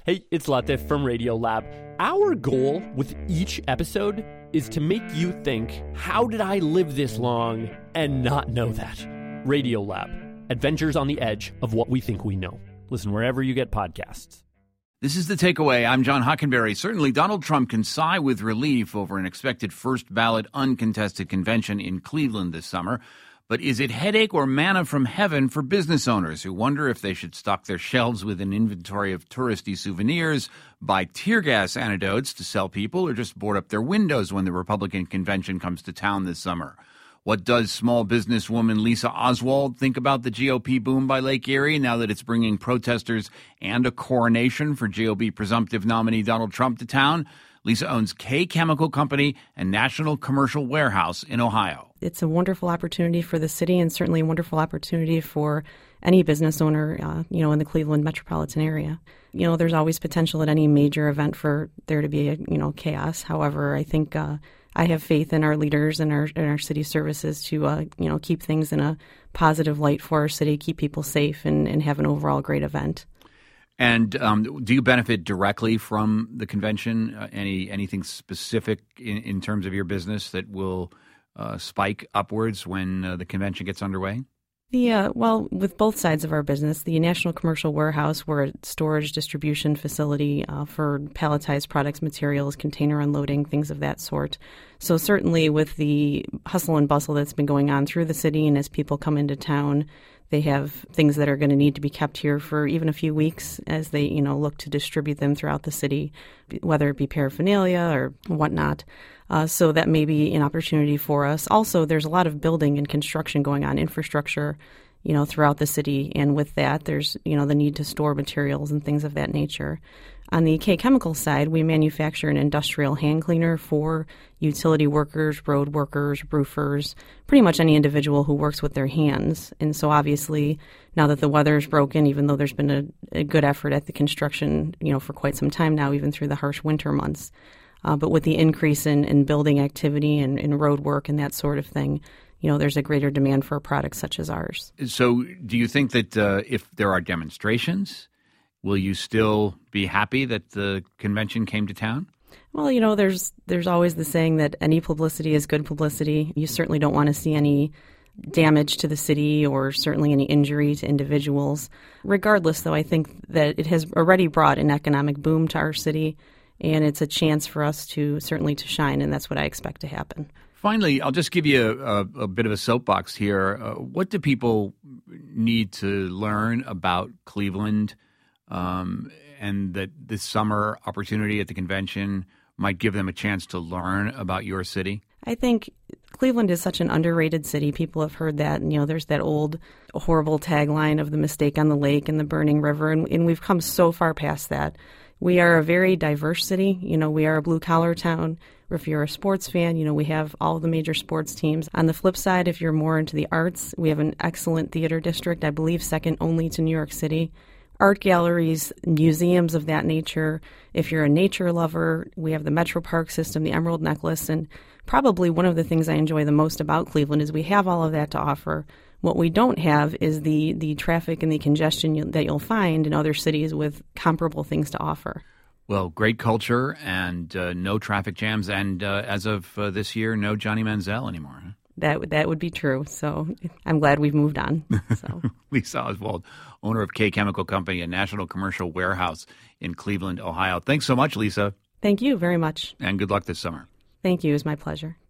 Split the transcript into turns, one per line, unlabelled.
Hey, it's Latif from Radiolab. Our goal with each episode is to make you think, how did I live this long and not know that? Radiolab, adventures on the edge of what we think we know. Listen wherever you get podcasts.
This is The Takeaway. I'm John Hockenberry. Certainly, Donald Trump can sigh with relief over an expected first-ballot uncontested convention in Cleveland this summer. But is it headache or manna from heaven for business owners who wonder if they should stock their shelves with an inventory of touristy souvenirs, buy tear gas antidotes to sell people, or just board up their windows when the Republican convention comes to town this summer? What does small businesswoman Lisa Oswald think about the GOP boom by Lake Erie now that it's bringing protesters and a coronation for GOP presumptive nominee Donald Trump to town? Lisa owns K Chemical Company and National Commercial Warehouse in Ohio.
It's a wonderful opportunity for the city and certainly a wonderful opportunity for any business owner, in the Cleveland metropolitan area. There's always potential at any major event for there to be, chaos. However, I think I have faith in our leaders and our city services to, keep things in a positive light for our city, keep people safe, and have an overall great event.
And do you benefit directly from the convention? Anything specific in terms of your business that will spike upwards when the convention gets underway?
With both sides of our business, the National Commercial Warehouse, we're a storage distribution facility for palletized products, materials, container unloading, things of that sort. So certainly with the hustle and bustle that's been going on through the city and as people come into town, they have things that are going to need to be kept here for even a few weeks as they, look to distribute them throughout the city, whether it be paraphernalia or whatnot. So that may be an opportunity for us. Also, there's a lot of building and construction going on, infrastructure, throughout the city. And with that, there's, the need to store materials and things of that nature. On the K Chemical side, we manufacture an industrial hand cleaner for utility workers, road workers, roofers, pretty much any individual who works with their hands. And so obviously, now that the weather is broken, even though there's been a good effort at the construction, for quite some time now, even through the harsh winter months. But with the increase in building activity and road work and that sort of thing, there's a greater demand for products such as ours. So
do you think that if there are demonstrations, will you still be happy that the convention came to town?
Well, there's always the saying that any publicity is good publicity. You certainly don't want to see any damage to the city or certainly any injury to individuals. Regardless, though, I think that it has already brought an economic boom to our city, and it's a chance for us to shine, and that's what I expect to happen.
Finally, I'll just give you a bit of a soapbox here. What do people need to learn about Cleveland and that this summer opportunity at the convention might give them a chance to learn about your city? I think Cleveland is such an underrated city. People have heard that. And, there's that old horrible tagline of the mistake on the lake and the burning river, and we've come so far past that. We are a very diverse city. We are a blue-collar town. If you're a sports fan, we have all the major sports teams. On the flip side, if you're more into the arts, we have an excellent theater district, I believe second only to New York City. Art galleries, museums of that nature. If you're a nature lover, we have the Metro Park system, the Emerald Necklace, and probably one of the things I enjoy the most about Cleveland is we have all of that to offer. What we don't have is the traffic and the congestion that you'll find in other cities with comparable things to offer. Well, great culture and no traffic jams, and as of this year, no Johnny Manziel anymore. Huh? That would be true. So I'm glad we've moved on. So. Lisa Oswald, owner of K Chemical Company, a National Commercial Warehouse in Cleveland, Ohio. Thanks so much, Lisa. Thank you very much. And good luck this summer. Thank you. It was my pleasure.